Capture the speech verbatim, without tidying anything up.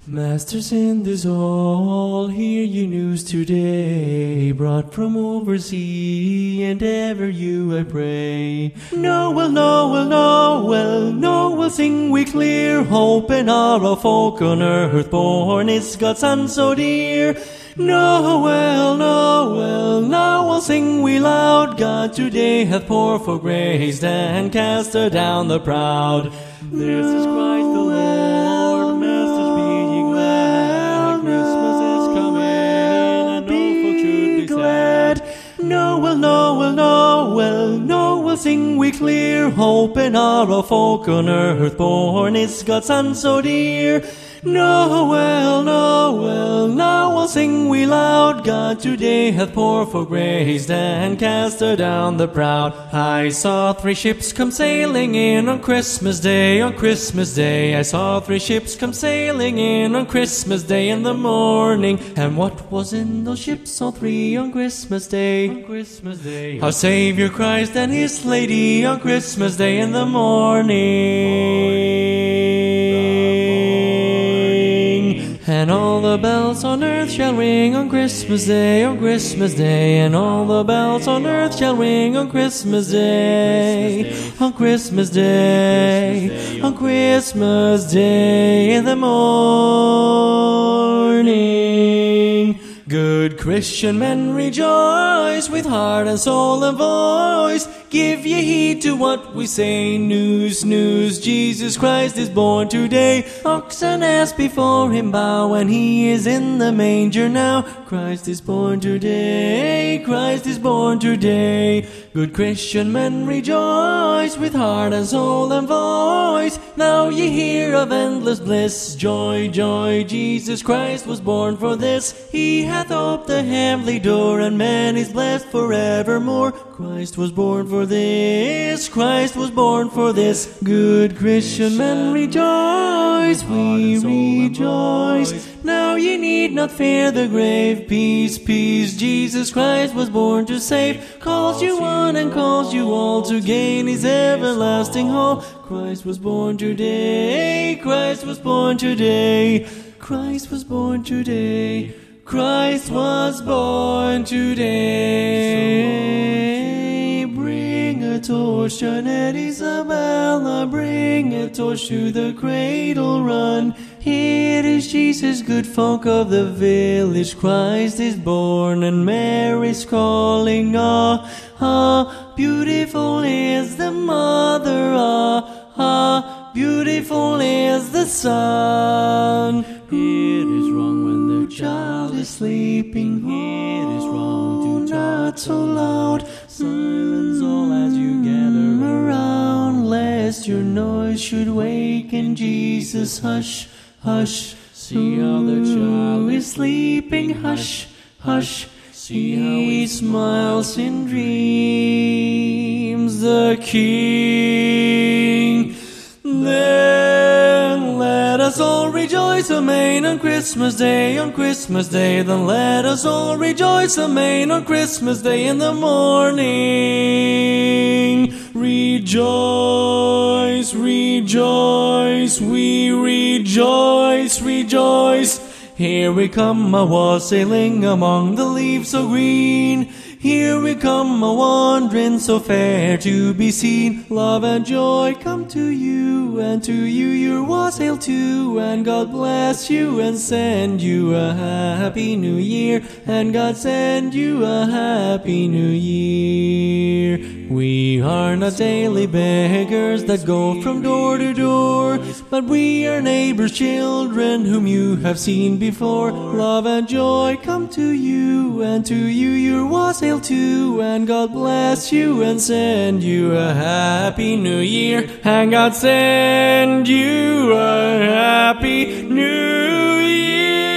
Masters in this hall, hear ye news today, brought from oversea, and ever you I pray. Noel, Noel, Noel, Noel, sing we clear, hope in our folk on earth born is God's Son so dear. Noel, Noel, Noel, sing we loud, God today hath poured for grace, and cast her down the proud. This is Christ the Lord, masters be ye glad, Christmas is coming, and no folk should be glad. Noel, Noel, Noel, Noel, sing we clear, hope in our folk on earth born is God's Son so dear. Noel, Noel, Noel, sing we loud, God today hath poured for grace, and cast her down the proud. I saw three ships come sailing in on Christmas Day, on Christmas Day. I saw three ships come sailing in on Christmas Day in the morning. And what was in those ships, all three, on Christmas Day? On Christmas Day, our Savior Christ and His Lady, on Christmas Day in the morning. And all the bells on earth shall ring on Christmas Day, on Christmas Day. And all the bells on earth shall ring on Christmas Day, on Christmas Day, on Christmas Day in the morning. Good Christian men, rejoice with heart and soul and voice. Give ye heed to what we say. News, news, Jesus Christ is born today. Ox and ass before Him bow, and He is in the manger now. Christ is born today, Christ is born today. Good Christian men, rejoice with heart and soul and voice. Now ye hear of endless bliss. Joy, joy, Jesus Christ was born for this. He hath opened the heavenly door, and man is blessed forevermore. Christ was born for this, Christ was born for this. Good Christian men, rejoice, we rejoice. Now ye need not fear the grave. Peace, peace, Jesus Christ was born to save. Calls you one and calls you all to gain His everlasting hall. Christ was born today, Christ was born today, Christ was born today, Christ was born today. Bring a torch, Janet Isabella, bring a torch to the cradle run. Here is Jesus, good folk of the village. Christ is born and Mary's calling. Ah, ah, beautiful is the mother. Ah, ah, beautiful is the son. It is wrong when the child is sleeping. It is wrong to not so loud. Silence all as you gather around, lest your noise should waken Jesus. Hush, hush, see how the child is sleeping. Hush, hush, see how he smiles in dreams. The King. Then let us all rejoice amain on Christmas Day, on Christmas Day. Then let us all rejoice amain on Christmas Day in the morning. Rejoice, rejoice, we rejoice, rejoice. Here we come, a wassailing among the leaves so green. Here we come, a wandering so fair to be seen. Love and joy come to you, and to you your wassail too. And God bless you and send you a happy new year. And God send you a happy new year. We are not daily beggars that go from door to door, but we are neighbors' children whom you have seen before. Love and joy come to you, and to you your wassail too. And God bless you and send you a happy new year. And God send you a happy new year.